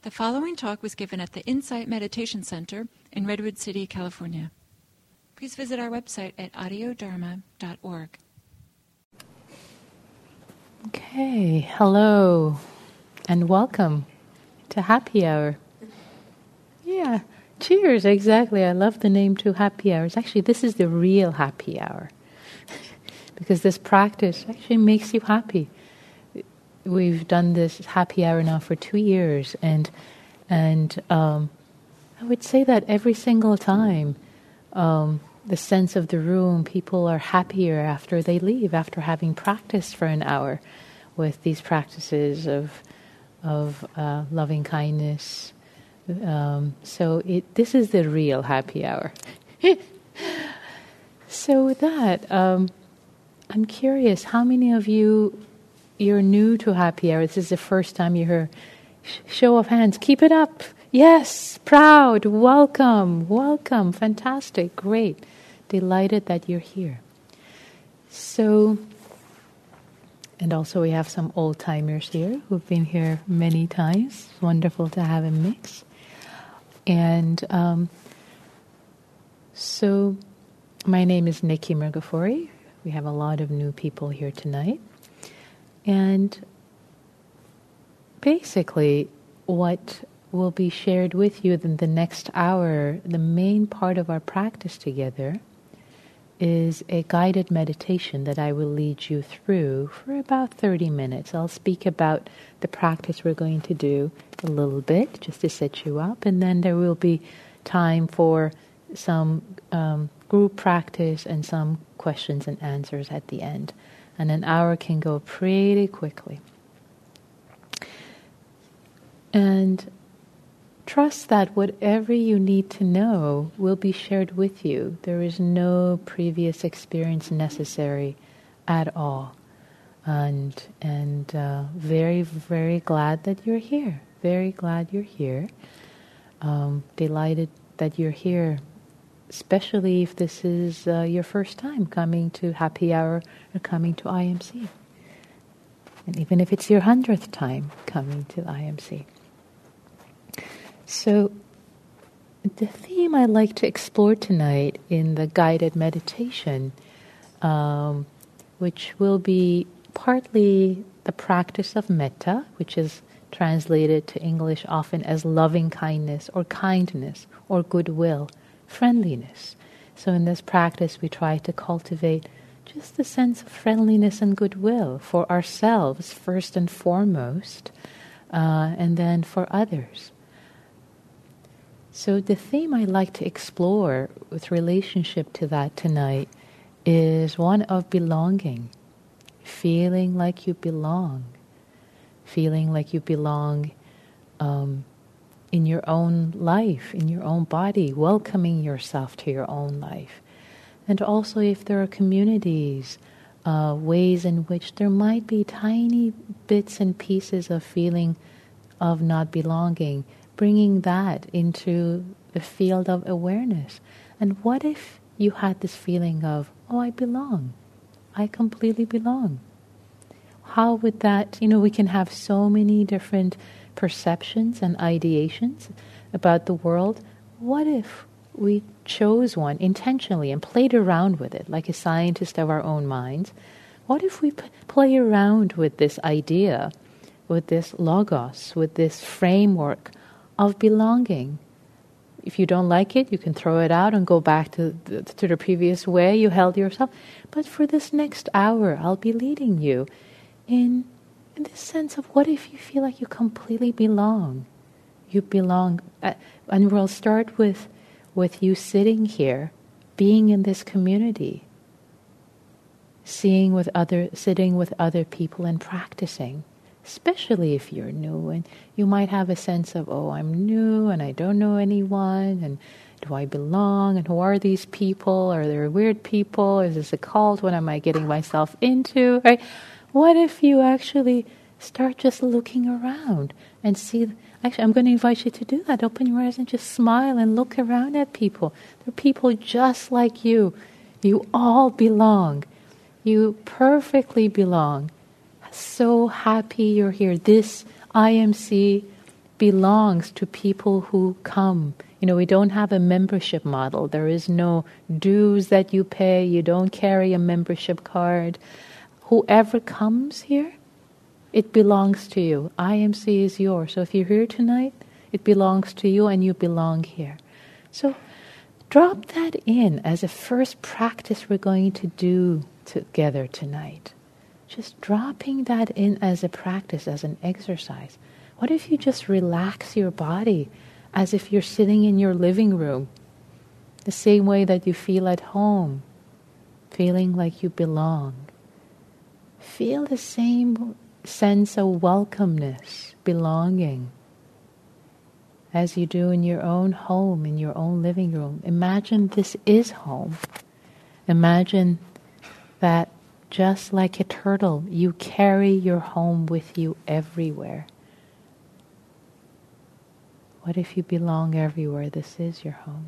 The following talk was given at the Insight Meditation Center in Redwood City, California. Please visit our website at audiodharma.org. Okay, hello and welcome to Happy Hour. Yeah, cheers, exactly. I love the name too, Happy Hours. Actually, this is the real happy hour because this practice actually makes you happy. We've done this happy hour now for 2 years, and I would say that every single time, the sense of the room, people are happier after they leave, after having practiced for an hour with these practices of loving kindness. So this is the real happy hour. So with that, I'm curious, how many of you're new to happy hour? This is the first time you hear. Show of hands. Keep it up. Yes, proud. Welcome. Fantastic. Great. Delighted that you're here. So, and also we have some old timers here who've been here many times. Wonderful to have a mix. And so, my name is Nikki Murgafori. We have a lot of new people here tonight. And basically, what will be shared with you in the next hour, the main part of our practice together, is a guided meditation that I will lead you through for about 30 minutes. I'll speak about the practice we're going to do a little bit, just to set you up, and then there will be time for some group practice and some questions and answers at the end. And an hour can go pretty quickly. And trust that whatever you need to know will be shared with you. There is no previous experience necessary at all. And very, very glad that you're here. Very glad you're here. Delighted that you're here, especially if this is your first time coming to Happy Hour or coming to IMC. And even if it's your 100th time coming to IMC. So, the theme I'd like to explore tonight in the guided meditation, which will be partly the practice of metta, which is translated to English often as loving kindness or goodwill, friendliness. So in this practice we try to cultivate just the sense of friendliness and goodwill for ourselves first and foremost, and then for others. So the theme I'd like to explore with relationship to that tonight is one of belonging. Feeling like you belong. Feeling like you belong in your own life, in your own body, welcoming yourself to your own life. And also if there are communities, ways in which there might be tiny bits and pieces of feeling of not belonging, bringing that into the field of awareness. And what if you had this feeling of, oh, I belong. I completely belong. How would that, we can have so many different perceptions and ideations about the world. What if we chose one intentionally and played around with it, like a scientist of our own minds? What if we play around with this idea, with this logos, with this framework of belonging? If you don't like it, you can throw it out and go back to the previous way you held yourself. But for this next hour, I'll be leading you in this sense of what if you feel like you completely belong? You belong, and we'll start with you sitting here, being in this community, sitting with other people and practicing. Especially if you're new and you might have a sense of, oh, I'm new and I don't know anyone, and do I belong, and who are these people? Are there weird people? Is this a cult? What am I getting myself into? Right? What if you actually start just looking around and see? Actually, I'm going to invite you to do that. Open your eyes and just smile and look around at people. There are people just like you. You all belong. You perfectly belong. So happy you're here. This IMC belongs to people who come. We don't have a membership model. There is no dues that you pay. You don't carry a membership card. Whoever comes here, it belongs to you. IMC is yours. So if you're here tonight, it belongs to you and you belong here. So drop that in as a first practice we're going to do together tonight. Just dropping that in as a practice, as an exercise. What if you just relax your body as if you're sitting in your living room, the same way that you feel at home, feeling like you belong. Feel the same sense of welcomeness, belonging, as you do in your own home, in your own living room. Imagine this is home. Imagine that just like a turtle, you carry your home with you everywhere. What if you belong everywhere? This is your home.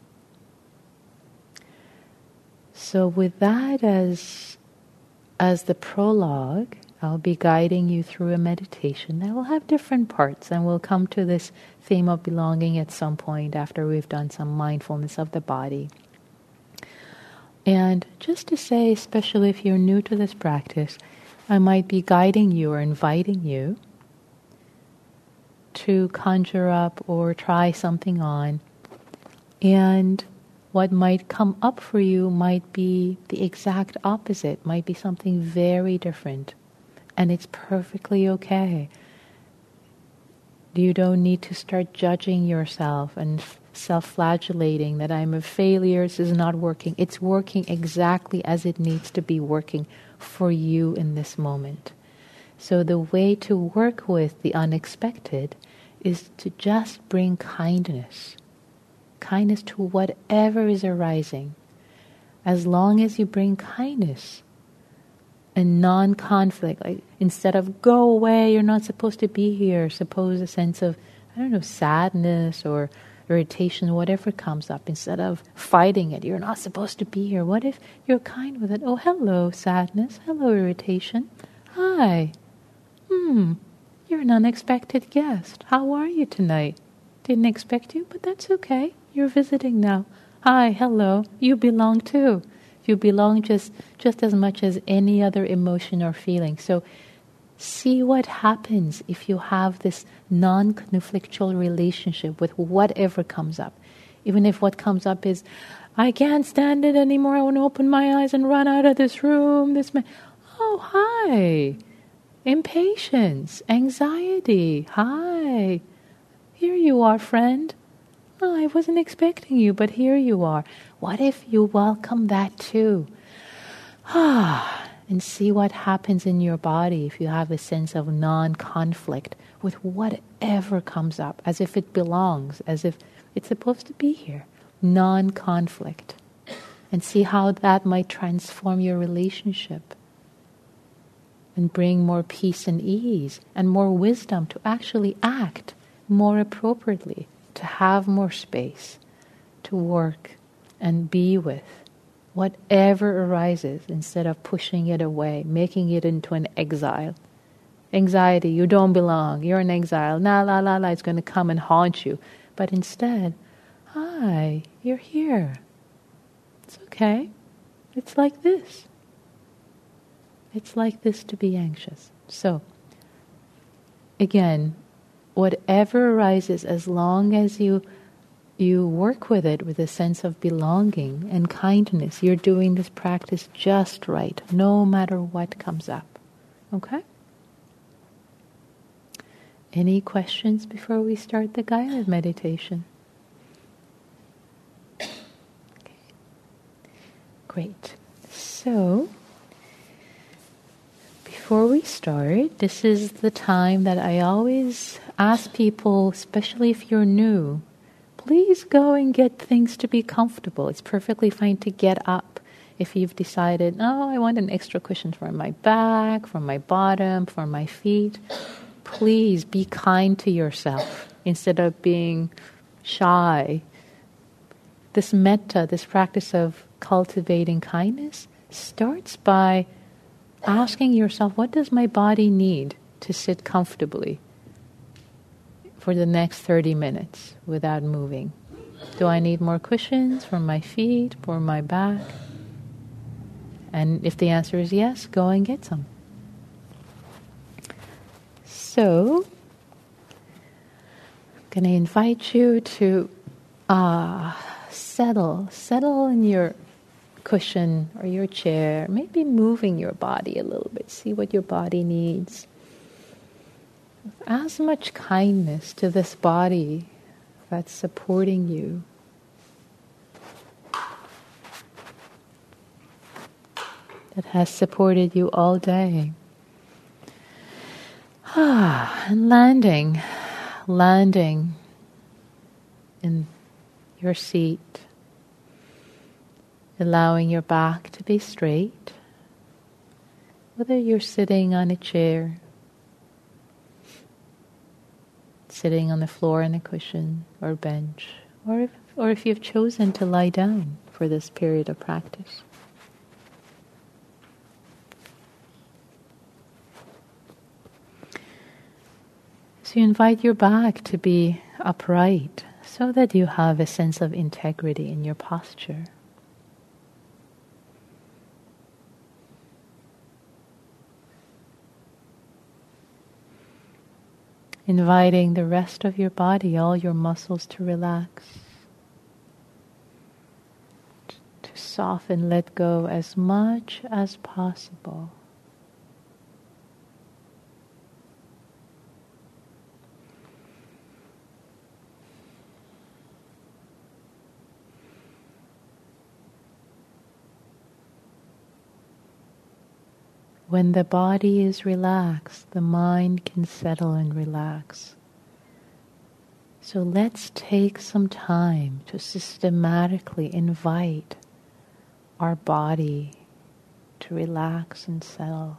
So with that as the prologue, I'll be guiding you through a meditation that will have different parts, and we'll come to this theme of belonging at some point after we've done some mindfulness of the body. And just to say, especially if you're new to this practice, I might be guiding you or inviting you to conjure up or try something on, and what might come up for you might be the exact opposite, might be something very different, and it's perfectly okay. You don't need to start judging yourself and self-flagellating that I'm a failure, this is not working. It's working exactly as it needs to be working for you in this moment. So the way to work with the unexpected is to just bring kindness. Kindness to whatever is arising. As long as you bring kindness and non-conflict, like instead of go away, you're not supposed to be here, suppose a sense of, sadness or irritation, whatever comes up, instead of fighting it, you're not supposed to be here. What if you're kind with it? Oh, hello, sadness. Hello, irritation. Hi. You're an unexpected guest. How are you tonight? Didn't expect you, but that's okay. You're visiting now. Hi, hello. You belong too. You belong just as much as any other emotion or feeling. So see what happens if you have this non-conflictual relationship with whatever comes up. Even if what comes up is, I can't stand it anymore, I want to open my eyes and run out of this room. Oh, hi. Impatience, anxiety, hi. Here you are, friend. Oh, I wasn't expecting you, but here you are. What if you welcome that too? And see what happens in your body if you have a sense of non-conflict with whatever comes up, as if it belongs, as if it's supposed to be here. Non-conflict. And see how that might transform your relationship and bring more peace and ease and more wisdom to actually act more appropriately, to have more space, to work and be with whatever arises instead of pushing it away, making it into an exile. Anxiety, you don't belong, you're an exile, it's going to come and haunt you. But instead, hi, you're here. It's okay. It's like this. It's like this to be anxious. So, again, whatever arises, as long as you work with it with a sense of belonging and kindness, you're doing this practice just right, no matter what comes up. Okay? Any questions before we start the guided meditation? Okay. Great. So, before we start, this is the time that I always ask people, especially if you're new, please go and get things to be comfortable. It's perfectly fine to get up if you've decided, I want an extra cushion for my back, for my bottom, for my feet. Please be kind to yourself instead of being shy. This metta, this practice of cultivating kindness, starts by asking yourself, what does my body need to sit comfortably? for the next 30 minutes without moving? Do I need more cushions for my feet, for my back? And if the answer is yes, go and get some. So, I'm going to invite you to settle in your cushion or your chair, maybe moving your body a little bit, see what your body needs. As much kindness to this body that's supporting you. That has supported you all day. And landing in your seat, allowing your back to be straight, whether you're sitting on a chair, sitting on the floor in a cushion or bench, or if you've chosen to lie down for this period of practice. So you invite your back to be upright so that you have a sense of integrity in your posture. Inviting the rest of your body, all your muscles to relax, to soften, let go as much as possible. When the body is relaxed, the mind can settle and relax. So let's take some time to systematically invite our body to relax and settle.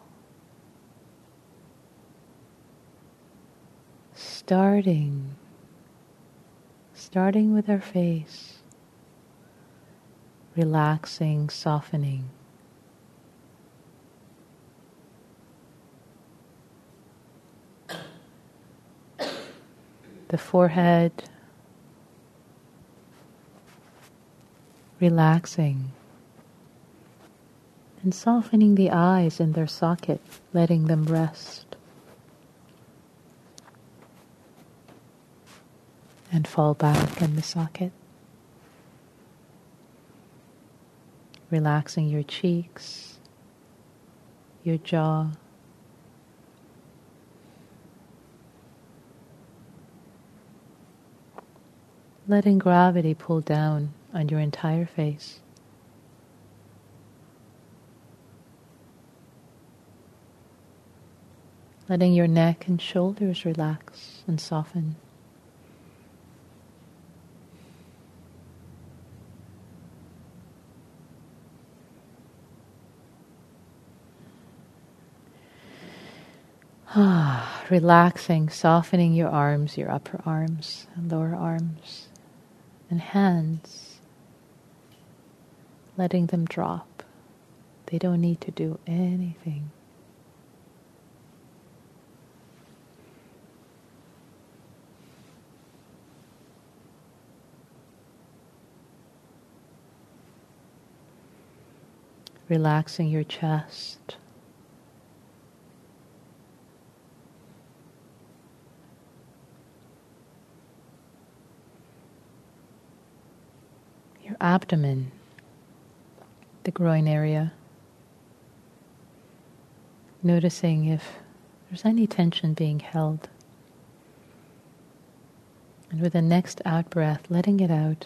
Starting with our face, relaxing, softening. The forehead, relaxing, and softening the eyes in their socket, letting them rest and fall back in the socket. Relaxing your cheeks, your jaw, letting gravity pull down on your entire face. Letting your neck and shoulders relax and soften. Relaxing, softening your arms, your upper arms and lower arms. And hands, letting them drop. They don't need to do anything. Relaxing your chest. Abdomen, the groin area. Noticing if there's any tension being held. And with the next out breath, letting it out.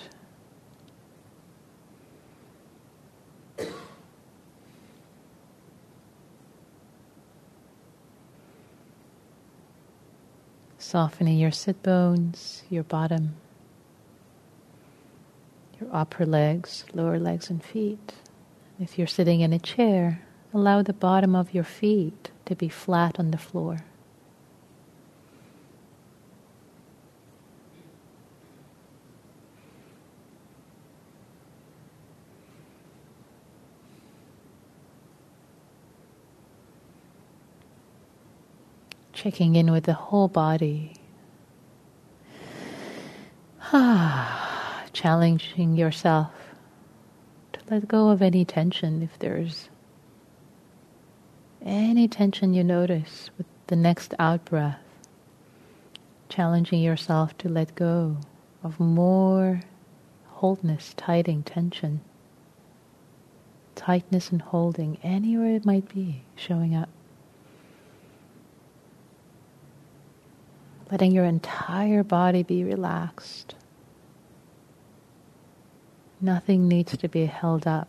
Softening your sit bones, your bottom, your upper legs, lower legs and feet. If you're sitting in a chair, allow the bottom of your feet to be flat on the floor. Checking in with the whole body. Challenging yourself to let go of any tension. If there's any tension you notice with the next out-breath, challenging yourself to let go of more holdness, tightening, tension, tightness and holding, anywhere it might be showing up. Letting your entire body be relaxed. Nothing needs to be held up.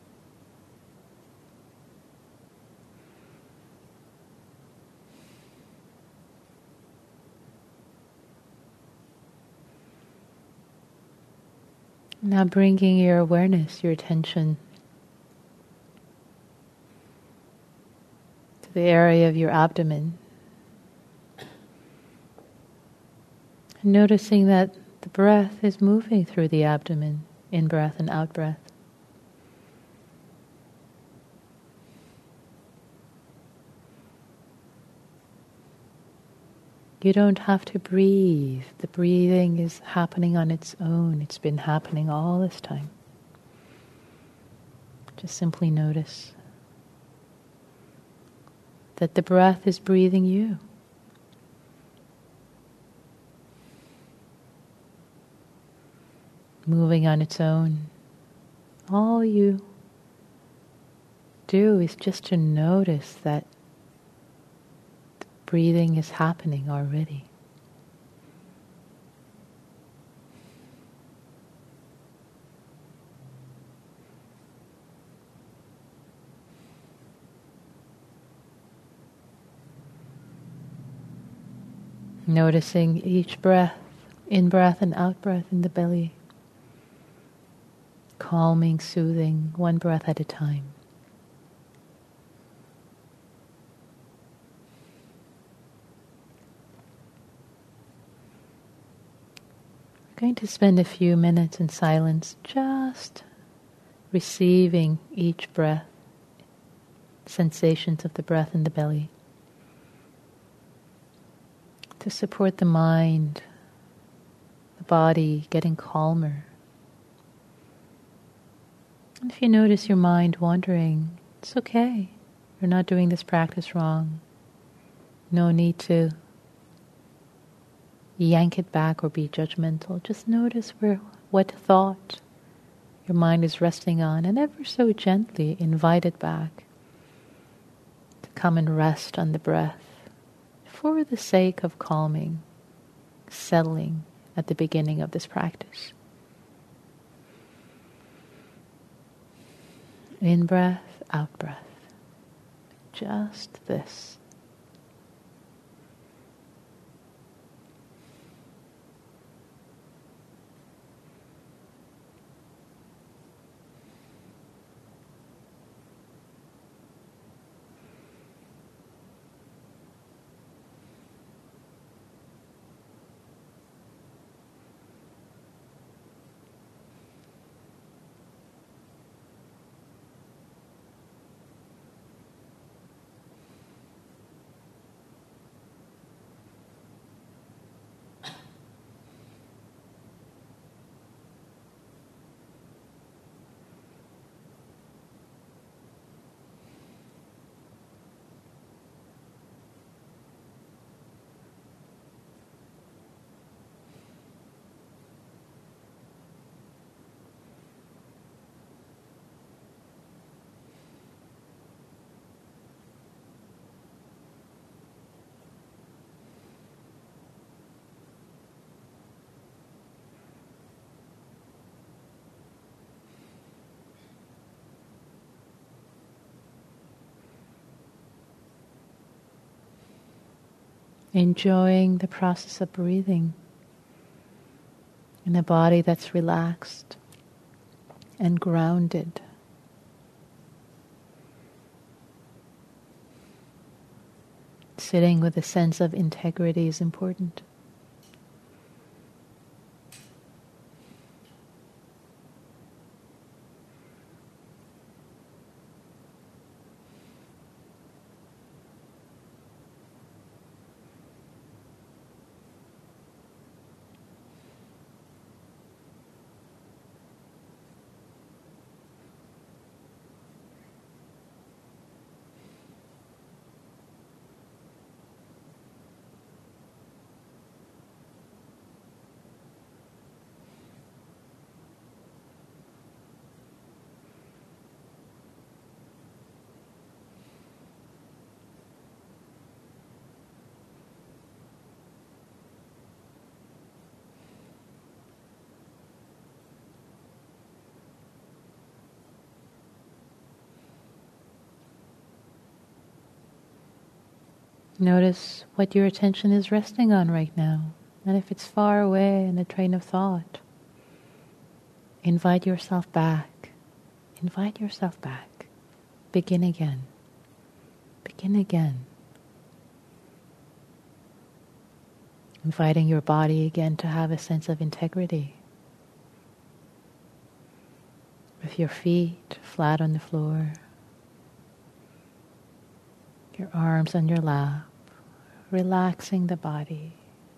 Now bringing your awareness, your attention to the area of your abdomen. Noticing that the breath is moving through the abdomen, in-breath and out-breath. You don't have to breathe. The breathing is happening on its own. It's been happening all this time. Just simply notice that the breath is breathing you. Moving on its own. All you do is just to notice that the breathing is happening already. Noticing each breath, in-breath and out-breath in the belly. Calming, soothing, one breath at a time. We're going to spend a few minutes in silence just receiving each breath, sensations of the breath in the belly, to support the mind, the body getting calmer. And if you notice your mind wandering, it's okay. You're not doing this practice wrong. No need to yank it back or be judgmental. Just notice what thought your mind is resting on, and ever so gently invite it back to come and rest on the breath for the sake of calming, settling at the beginning of this practice. In-breath, out-breath. Just this. Enjoying the process of breathing in a body that's relaxed and grounded. Sitting with a sense of integrity is important. Notice what your attention is resting on right now. And if it's far away in a train of thought, invite yourself back. Invite yourself back. Begin again. Begin again. Inviting your body again to have a sense of integrity. With your feet flat on the floor, your arms on your lap, relaxing the body,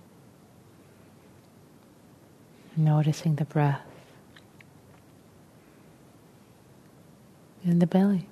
noticing the breath in the belly.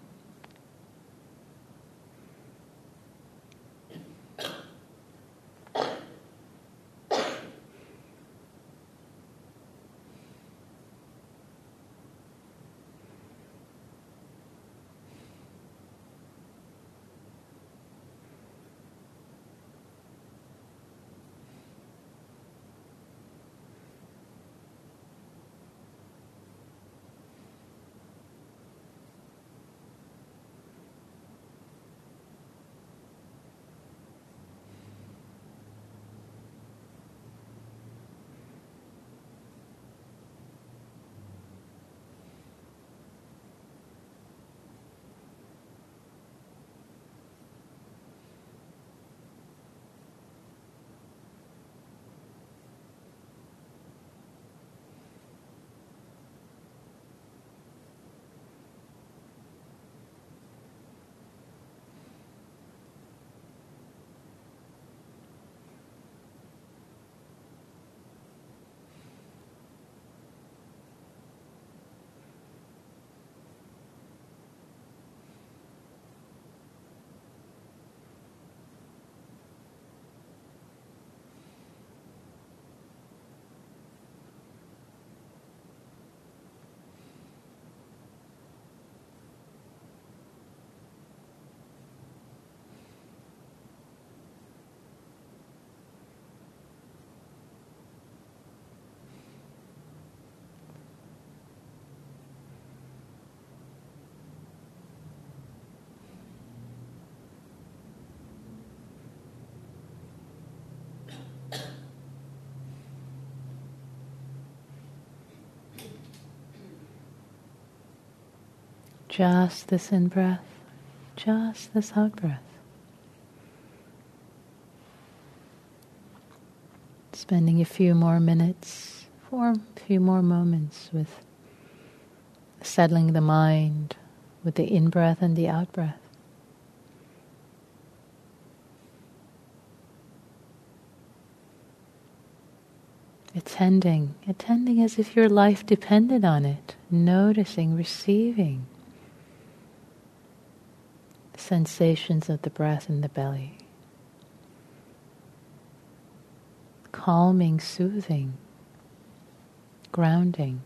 Just this in-breath, just this out-breath. Spending a few more minutes, a few more moments with settling the mind with the in-breath and the out-breath. Attending as if your life depended on it, noticing, receiving sensations of the breath in the belly. Calming, soothing, grounding.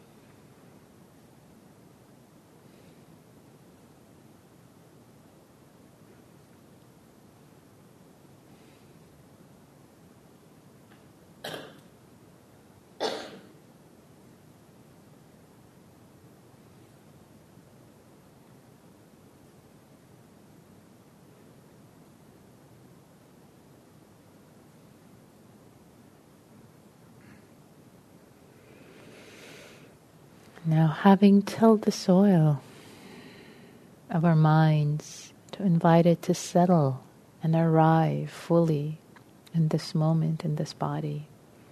Now, having tilled the soil of our minds, to invite it to settle and arrive fully in this moment, in this body,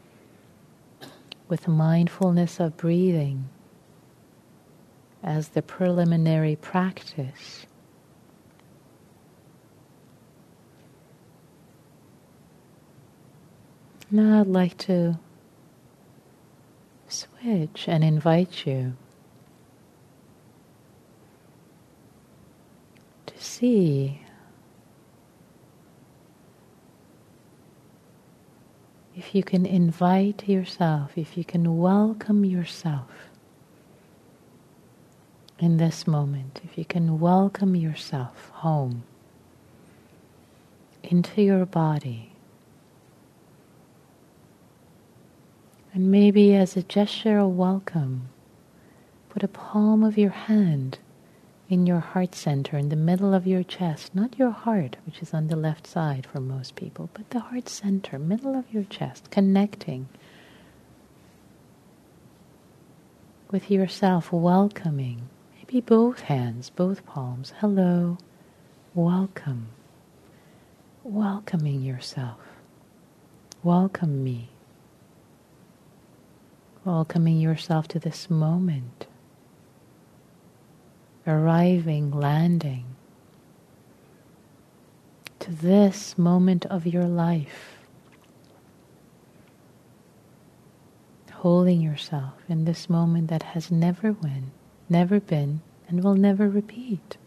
with mindfulness of breathing as the preliminary practice. Now I'd like to switch and invite you to see if you can invite yourself, if you can welcome yourself in this moment, if you can welcome yourself home into your body. And maybe as a gesture of welcome, put a palm of your hand in your heart center, in the middle of your chest, not your heart, which is on the left side for most people, but the heart center, middle of your chest, connecting with yourself, welcoming, maybe both hands, both palms, hello, welcome, welcoming yourself, welcome me, welcoming yourself to this moment, arriving, landing, to this moment of your life, holding yourself in this moment that has never been, and will never repeat.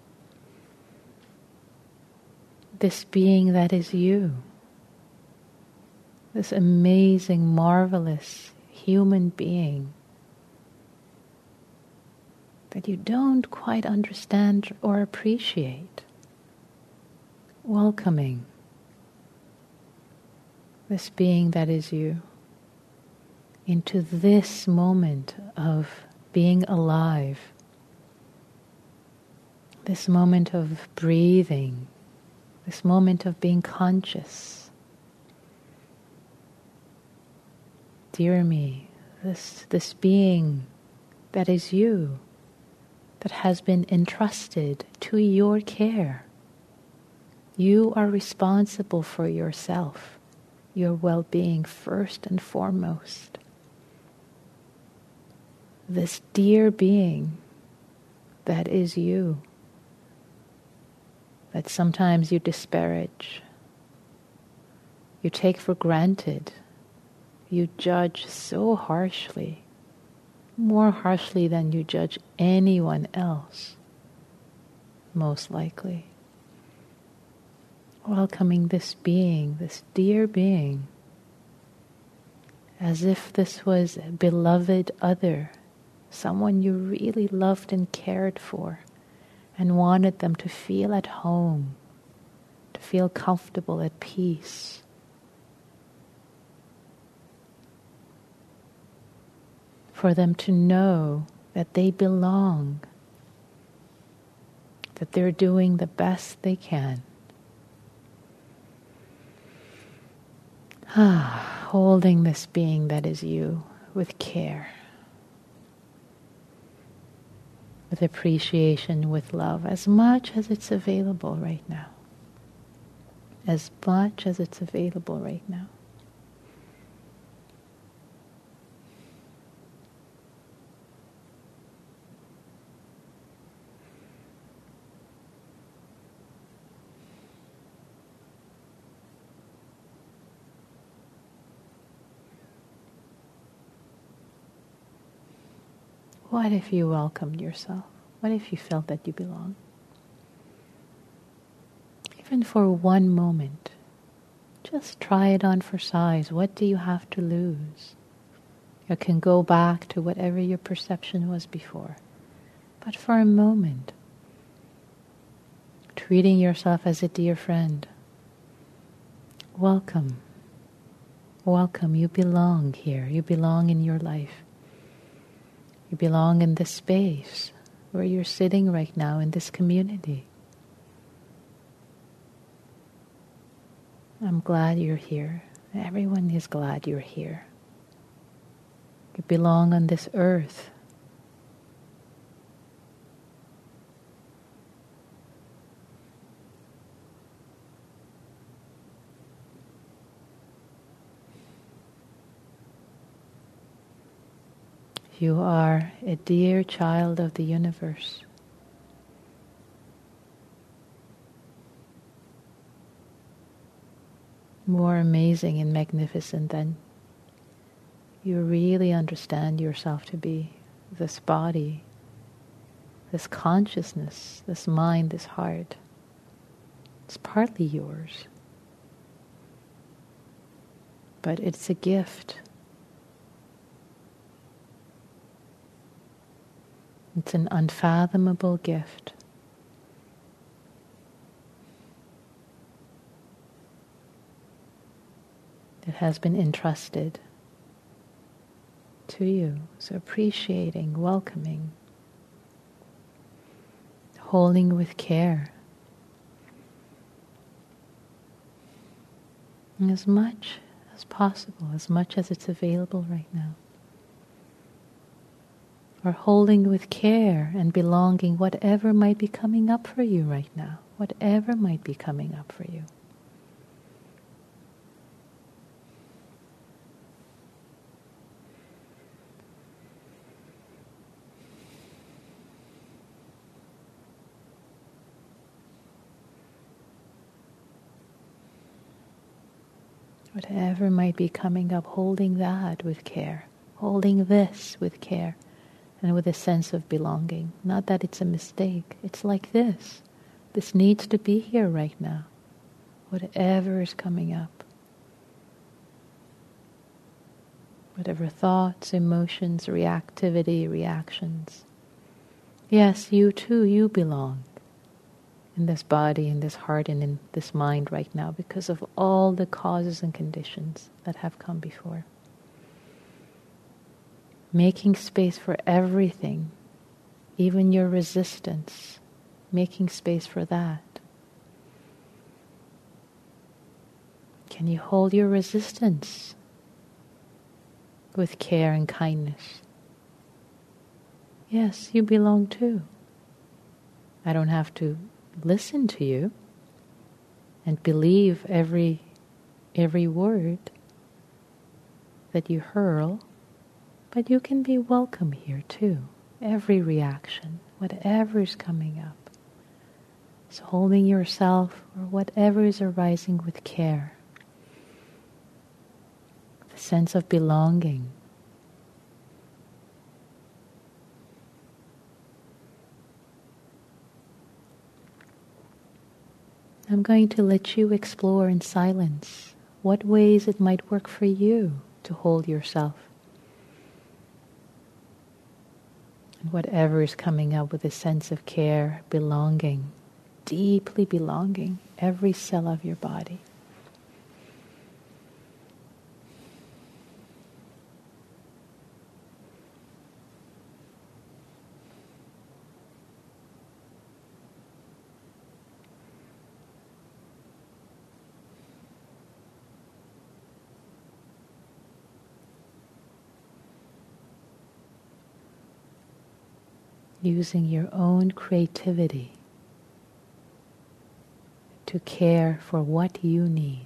This being that is you, this amazing, marvelous human being that you don't quite understand or appreciate. Welcoming this being that is you into this moment of being alive, this moment of breathing, this moment of being conscious. Dear me, this being that is you, that has been entrusted to your care. You are responsible for yourself, your well-being first and foremost. This dear being that is you, that sometimes you disparage, you take for granted, you judge so harshly, more harshly than you judge anyone else, most likely. Welcoming this being, this dear being, as if this was a beloved other, someone you really loved and cared for, and wanted them to feel at home, to feel comfortable, at peace. For them to know that they belong, that they're doing the best they can. Holding this being that is you with care, with appreciation, with love, as much as it's available right now. As much as it's available right now. What if you welcomed yourself? What if you felt that you belong? Even for one moment, just try it on for size. What do you have to lose? You can go back to whatever your perception was before. But for a moment, treating yourself as a dear friend. Welcome. Welcome. You belong here. You belong in your life. You belong in this space where you're sitting right now, in this community. I'm glad you're here. Everyone is glad you're here. You belong on this earth. You are a dear child of the universe. More amazing and magnificent than you really understand yourself to be. This body, this consciousness, this mind, this heart. It's partly yours. But it's a gift. It's an unfathomable gift. It has been entrusted to you. So appreciating, welcoming, holding with care. And as much as possible, as much as it's available right now. Or holding with care and belonging whatever might be coming up for you right now, whatever might be coming up for you. Whatever might be coming up, holding that with care, holding this with care, and with a sense of belonging. Not that it's a mistake, it's like this. This needs to be here right now, whatever is coming up. Whatever thoughts, emotions, reactivity, reactions. Yes, you too, you belong in this body, in this heart, and in this mind right now because of all the causes and conditions that have come before. Making space for everything, even your resistance, making space for that. Can you hold your resistance with care and kindness? Yes, you belong too. I don't have to listen to you and believe every word that you hurl, but you can be welcome here too. Every reaction, whatever is coming up. So holding yourself or whatever is arising with care. The sense of belonging. I'm going to let you explore in silence what ways it might work for you to hold yourself. And whatever is coming up with a sense of care, belonging, deeply belonging, every cell of your body. Using your own creativity to care for what you need.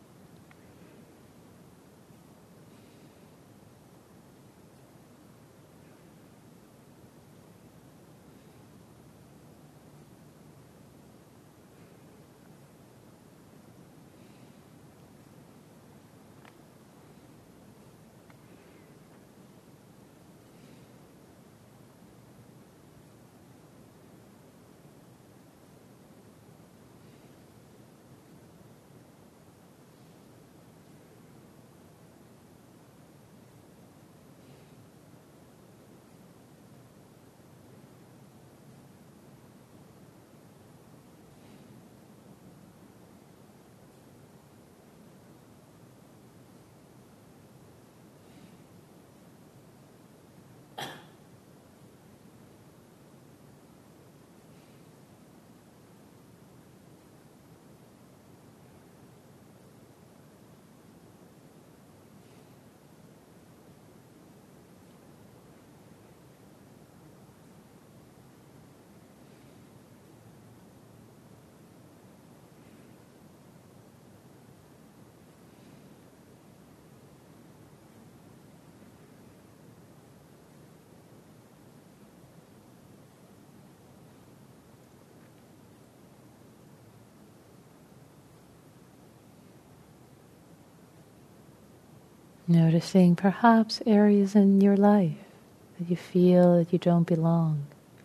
Noticing perhaps areas in your life that you feel that you don't belong.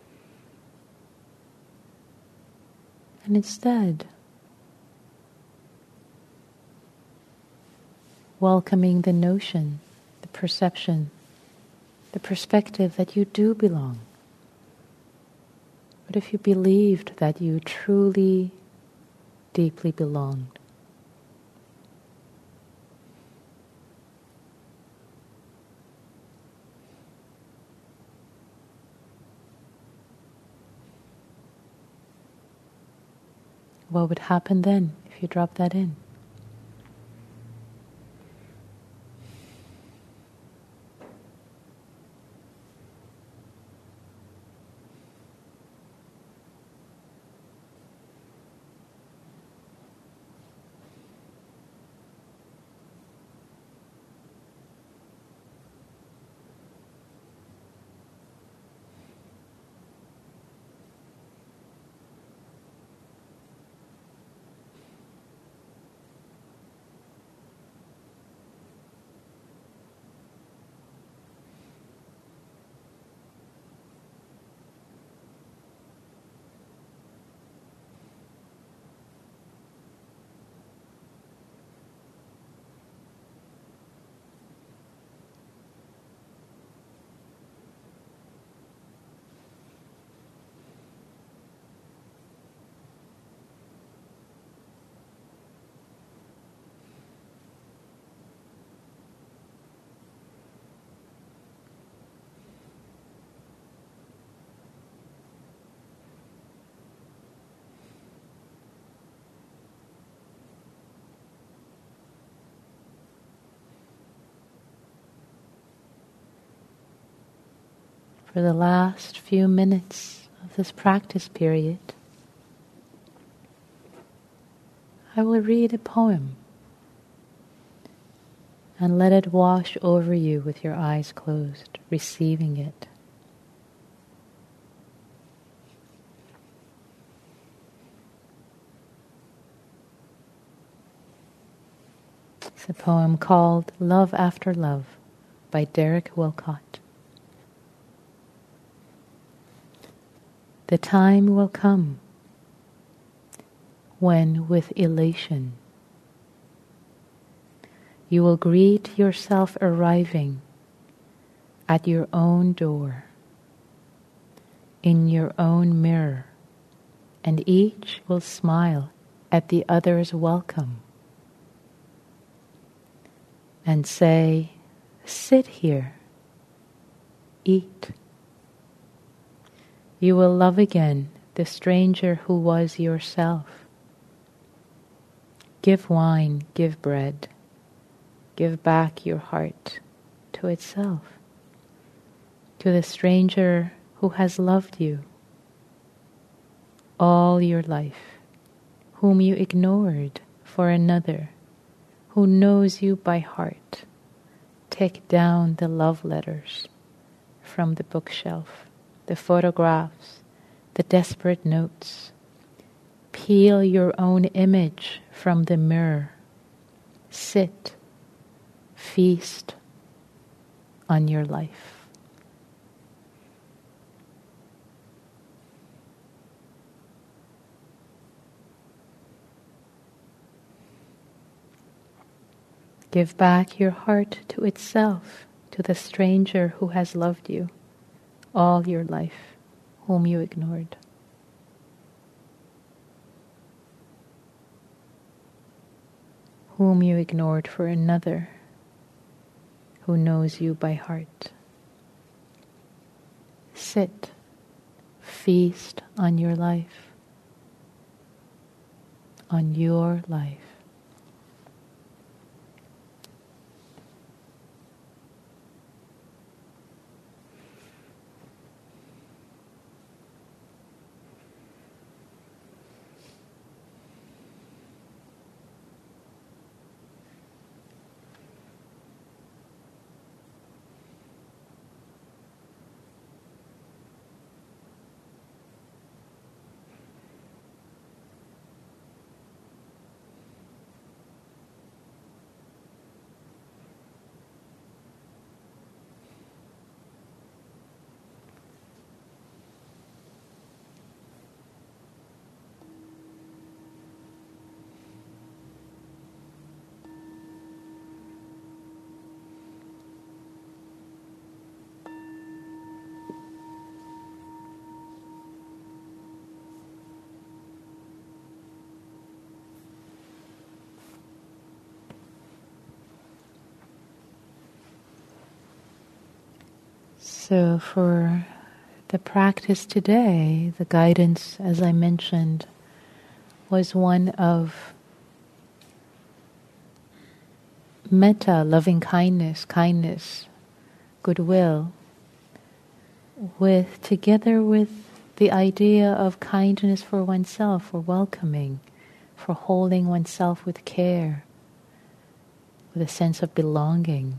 And instead, welcoming the notion, the perception, the perspective that you do belong. What if you believed that you truly, deeply belonged? What would happen then if you drop that in? For the last few minutes of this practice period, I will read a poem and let it wash over you with your eyes closed, receiving it. It's a poem called Love After Love by Derek Wilcott. The time will come when, with elation, you will greet yourself arriving at your own door, in your own mirror, and each will smile at the other's welcome and say, "Sit here, eat." You will love again the stranger who was yourself. Give wine, give bread, give back your heart to itself, to the stranger who has loved you all your life, whom you ignored for another, who knows you by heart. Take down the love letters from the bookshelf, the photographs, the desperate notes. Peel your own image from the mirror. Sit, feast on your life. Give back your heart to itself, to the stranger who has loved you all your life, whom you ignored. Whom you ignored for another who knows you by heart. Sit, feast on your life, on your life. So for the practice today, the guidance, as I mentioned, was one of metta, loving kindness, goodwill, together with the idea of kindness for oneself, for welcoming, for holding oneself with care, with a sense of belonging.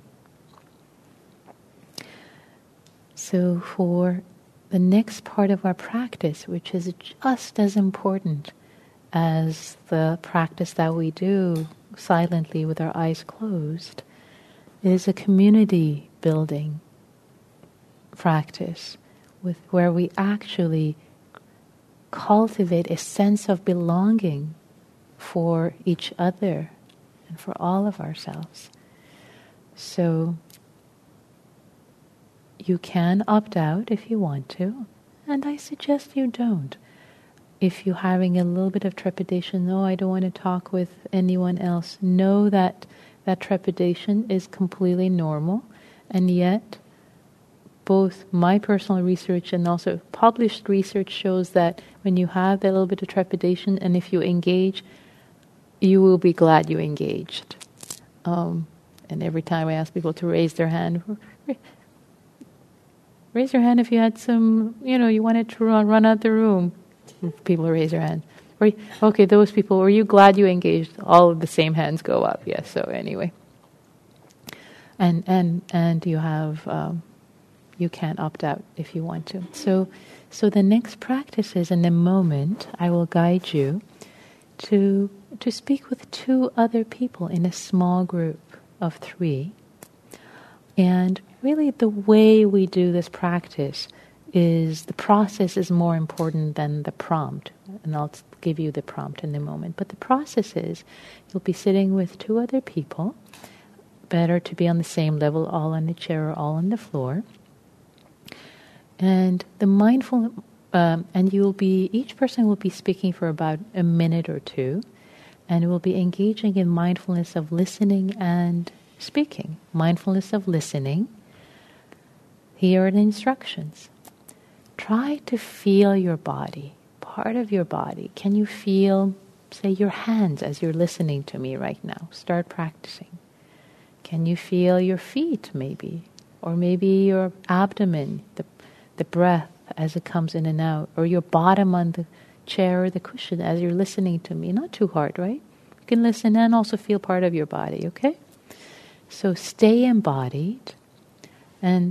So for the next part of our practice, which is just as important as the practice that we do silently with our eyes closed, is a community building practice where we actually cultivate a sense of belonging for each other and for all of ourselves. So you can opt out if you want to, and I suggest you don't. If you're having a little bit of trepidation, no, I don't want to talk with anyone else, know that that trepidation is completely normal, and yet both my personal research and also published research shows that when you have that little bit of trepidation, and if you engage, you will be glad you engaged. And every time I ask people to raise their hand, raise your hand if you had some, you wanted to run out the room. People raise their hand. Okay, those people, were you glad you engaged? All of the same hands go up. Yes, so anyway. And you have, you can opt out if you want to. So the next practice is, in a moment, I will guide you to speak with 2 other people in a small group of 3. And really the way we do this practice is, the process is more important than the prompt. And I'll give you the prompt in a moment. But the process is, you'll be sitting with 2 other people. Better to be on the same level, all on the chair or all on the floor. And the mindful, and each person will be speaking for about a minute or 2. And we'll be engaging in mindfulness of listening and speaking. Mindfulness of listening. Here are the instructions. Try to feel your body, part of your body. Can you feel, say, your hands as you're listening to me right now? Start practicing. Can you feel your feet maybe? Or maybe your abdomen, the breath as it comes in and out. Or your bottom on the chair or the cushion as you're listening to me. Not too hard, right? You can listen and also feel part of your body, okay? So stay embodied, and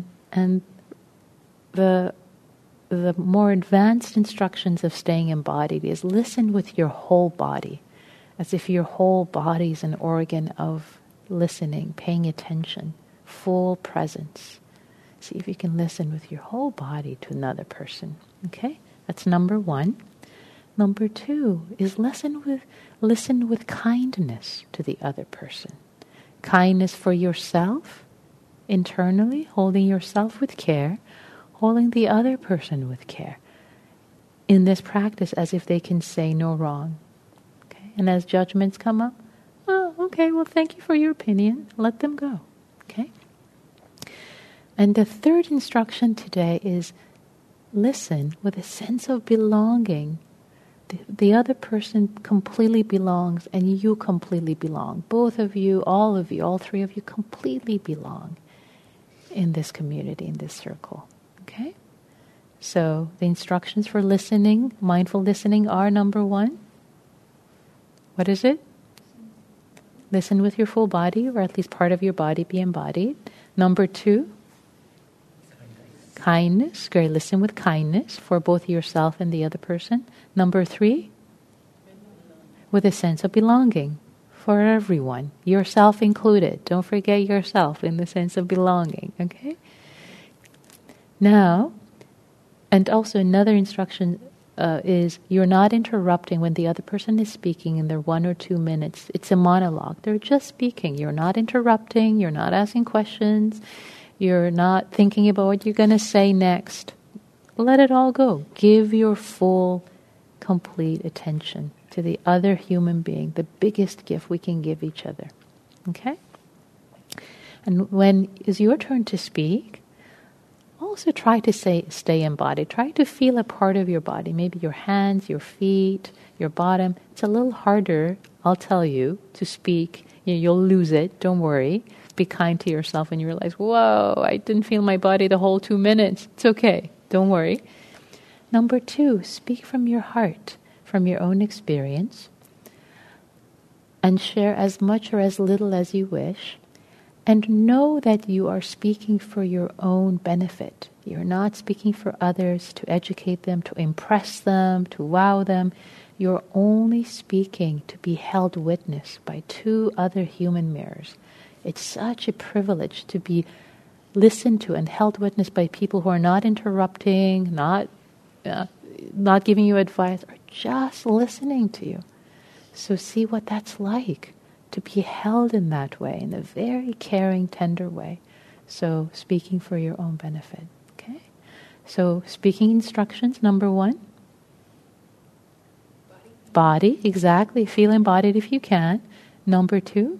the more advanced instructions of staying embodied is listen with your whole body, as if your whole body is an organ of listening, paying attention, full presence. See if you can listen with your whole body to another person. Okay? That's number 1. Number 2 is listen with kindness to the other person. Kindness for yourself, internally, holding yourself with care, holding the other person with care. In this practice, as if they can say no wrong. Okay? And as judgments come up, oh, okay, well, thank you for your opinion. Let them go. Okay? And the 3rd instruction today is listen with a sense of belonging. The other person completely belongs, and you completely belong. Both of you, all 3 of you completely belong in this community, in this circle. Okay? So the instructions for listening, mindful listening, are number 1. What is it? Listen with your full body, or at least part of your body be embodied. Number 2, kindness. Great. Listen with kindness for both yourself and the other person. Number 3, with a sense of belonging for everyone, yourself included. Don't forget yourself in the sense of belonging. Okay? Now, and also another instruction is you're not interrupting when the other person is speaking in their 1 or 2 minutes. It's a monologue. They're just speaking. You're not interrupting. You're not asking questions. You're not thinking about what you're going to say next. Let it all go. Give your full, complete attention to the other human being, the biggest gift we can give each other. Okay? And when it's your turn to speak, also try to stay embodied. Try to feel a part of your body, maybe your hands, your feet, your bottom. It's a little harder, I'll tell you, to speak. You'll lose it, don't worry. Be kind to yourself when you realize, whoa, I didn't feel my body the whole 2 minutes. It's okay, don't worry. Number 2, speak from your heart, from your own experience, and share as much or as little as you wish. And know that you are speaking for your own benefit. You're not speaking for others, to educate them, to impress them, to wow them. You're only speaking to be held witness by 2 other human mirrors. It's such a privilege to be listened to and held witness by people who are not interrupting, not giving you advice, or just listening to you. So see what that's like, to be held in that way, in a very caring, tender way. So speaking for your own benefit. Okay? So speaking instructions, number 1. Body, exactly. Feel embodied if you can. Number 2.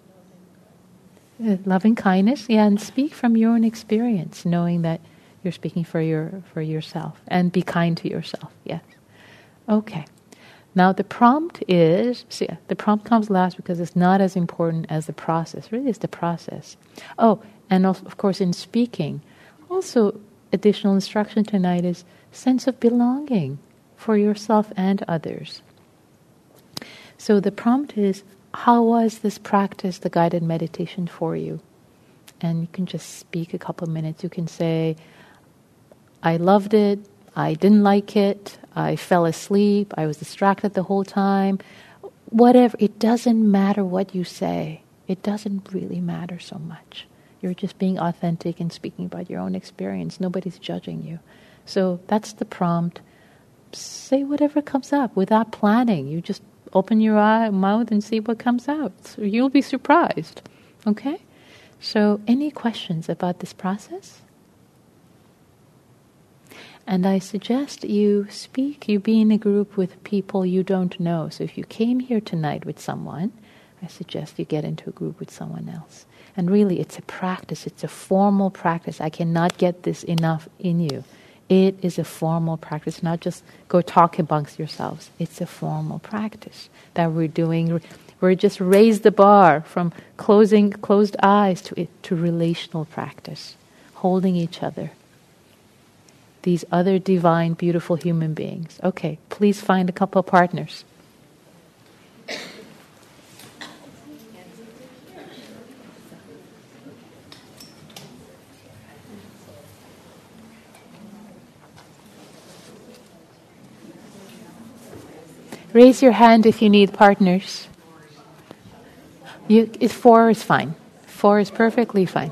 Loving kindness. Yeah, and speak from your own experience, knowing that you're speaking for yourself. And be kind to yourself. Yes. Okay. Now the prompt the prompt comes last because it's not as important as the process. Really, it's the process. Oh, and also, of course, in speaking, also additional instruction tonight is sense of belonging for yourself and others. So the prompt is, how was this practice, the guided meditation, for you? And you can just speak a couple of minutes. You can say, I loved it, I didn't like it, I fell asleep, I was distracted the whole time. Whatever, it doesn't matter what you say. It doesn't really matter so much. You're just being authentic and speaking about your own experience. Nobody's judging you. So that's the prompt. Say whatever comes up without planning. You just open your mouth and see what comes out. So you'll be surprised. Okay? So any questions about this process? And I suggest you be in a group with people you don't know. So if you came here tonight with someone, I suggest you get into a group with someone else. And really, it's a practice. It's a formal practice. I cannot get this enough in you. It is a formal practice, not just go talk amongst yourselves. It's a formal practice that we're doing. We're just raised the bar from closed eyes to relational practice, holding each other. These other divine, beautiful human beings. Okay, please find a couple of partners. Raise your hand if you need partners. 4 is fine. 4 is perfectly fine.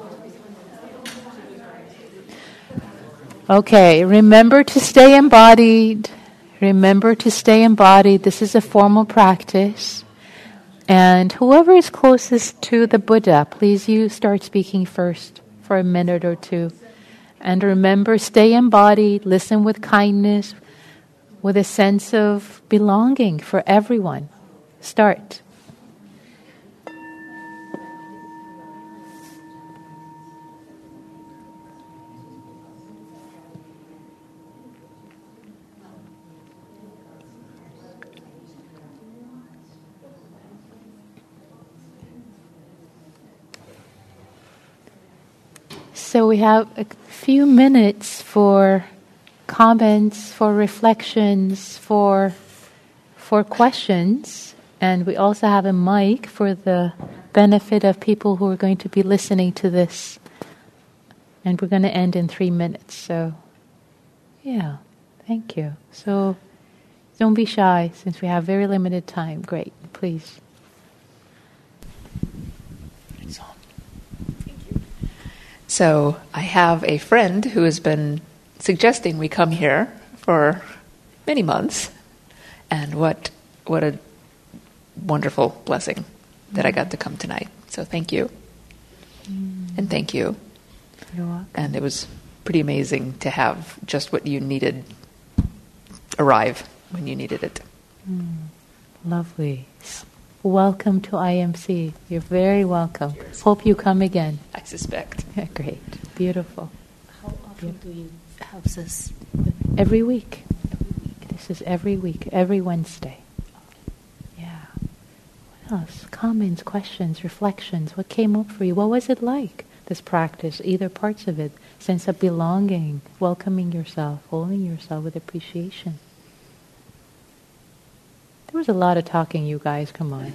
Okay, remember to stay embodied. Remember to stay embodied. This is a formal practice. And whoever is closest to the Buddha, please you start speaking first for a minute or 2. And remember, stay embodied, listen with kindness, with a sense of belonging for everyone. Start. So we have a few minutes for comments, for reflections, for questions. And we also have a mic for the benefit of people who are going to be listening to this. And we're going to end in 3 minutes. So, yeah, thank you. So don't be shy since we have very limited time. Great, please. So I have a friend who has been suggesting we come here for many months, and what a wonderful blessing that I got to come tonight. So thank you, and thank you. You're welcome. And it was pretty amazing to have just what you needed arrive when you needed it. Lovely. Welcome to IMC. You're very welcome. Hope you come again. I suspect. Great. Beautiful. Hopefully helps us. Every week. This is every week, every Wednesday. Yeah. What else? Comments, questions, reflections. What came up for you? What was it like, this practice? Either parts of it. Sense of belonging, welcoming yourself, holding yourself with appreciation. There was a lot of talking, you guys. Come on.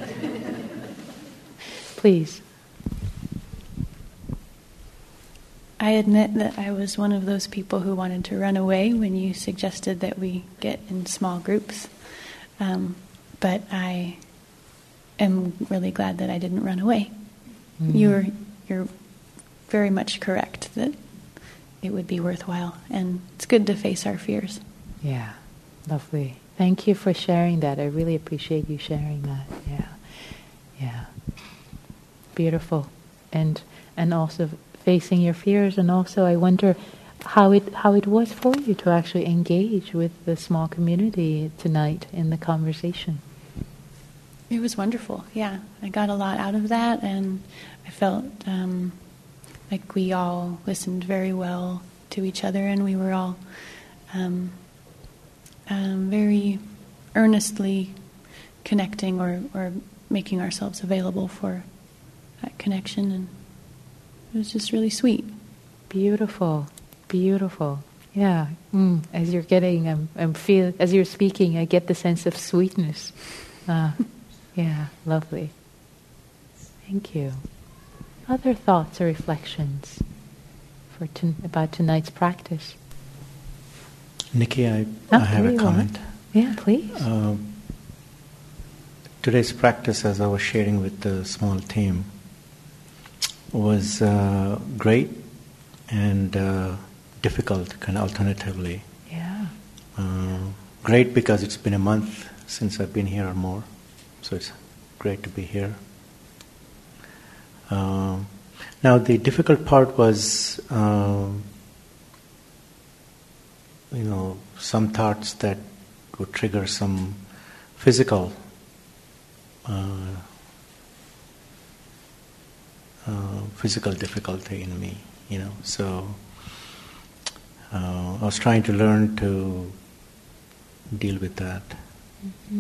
Please. I admit that I was one of those people who wanted to run away when you suggested that we get in small groups. But I am really glad that I didn't run away. You're very much correct that it would be worthwhile, and it's good to face our fears. Yeah, lovely. Thank you for sharing that. I really appreciate you sharing that. Yeah. Beautiful. And also facing your fears, and also I wonder how it was for you to actually engage with the small community tonight in the conversation. It was wonderful, yeah. I got a lot out of that, and I felt like we all listened very well to each other, and we were all very earnestly connecting or making ourselves available for that connection, and it was just really sweet. Beautiful. Yeah. As you're getting, as you're speaking, I get the sense of sweetness. Yeah, lovely. Thank you. Other thoughts or reflections about tonight's practice? Nikki, I have a comment. Yeah, please. Today's practice, as I was sharing with the small team, was great and difficult, kind of alternatively. Yeah. Great because it's been a month since I've been here or more, so it's great to be here. Now the difficult part was, some thoughts that would trigger some physical difficulty in me, So I was trying to learn to deal with that. Mm-hmm.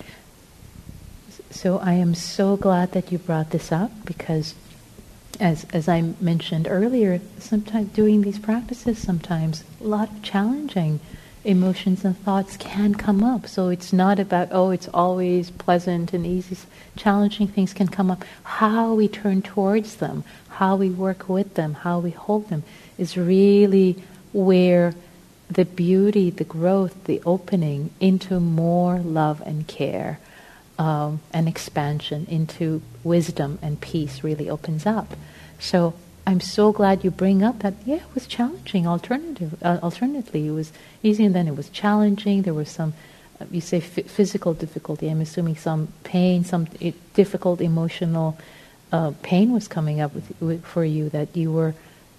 So I am so glad that you brought this up, because as I mentioned earlier, sometimes doing these practices, sometimes a lot of challenging emotions and thoughts can come up. So it's not about, it's always pleasant and easy. Challenging things can come up. How we turn towards them, how we work with them, how we hold them is really where the beauty, the growth, the opening into more love and care and expansion into wisdom and peace really opens up. So I'm so glad you bring up that, it was challenging. Alternately, it was easy, and then it was challenging. There was some, you say physical difficulty. I'm assuming some pain, some difficult emotional pain was coming up for you that you were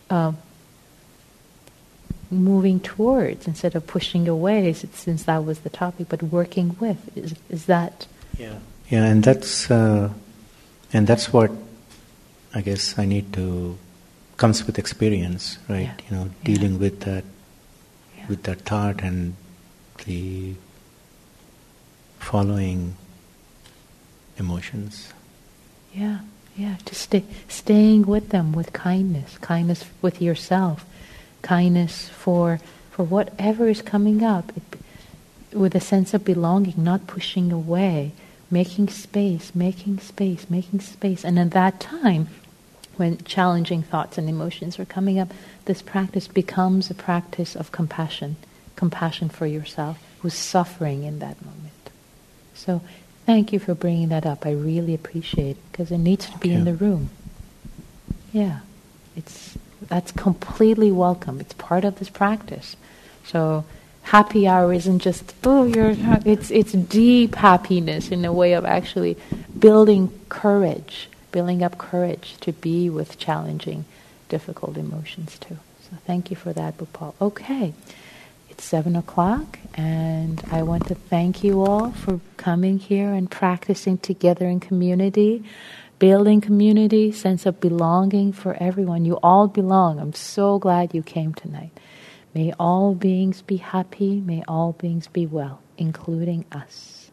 moving towards instead of pushing away, since that was the topic, but working with. Is that? Yeah, and that's what I guess I need to. Comes with experience, right? Yeah. Dealing with that thought and the following emotions. Yeah. To staying with them with kindness with yourself, kindness for whatever is coming up, with a sense of belonging, not pushing away, making space, and at that time, when challenging thoughts and emotions are coming up, this practice becomes a practice of compassion for yourself who's suffering in that moment. So thank you for bringing that up. I really appreciate it, because it needs to be in the room. Yeah, that's completely welcome. It's part of this practice. So happy hour isn't just, it's deep happiness in a way of actually building up courage to be with challenging, difficult emotions too. So thank you for that, Bhupal. Okay, it's 7:00, and I want to thank you all for coming here and practicing together in community, building community, sense of belonging for everyone. You all belong. I'm so glad you came tonight. May all beings be happy. May all beings be well, including us.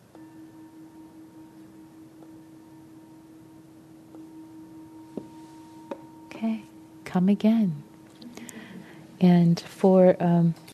Okay, come again. And for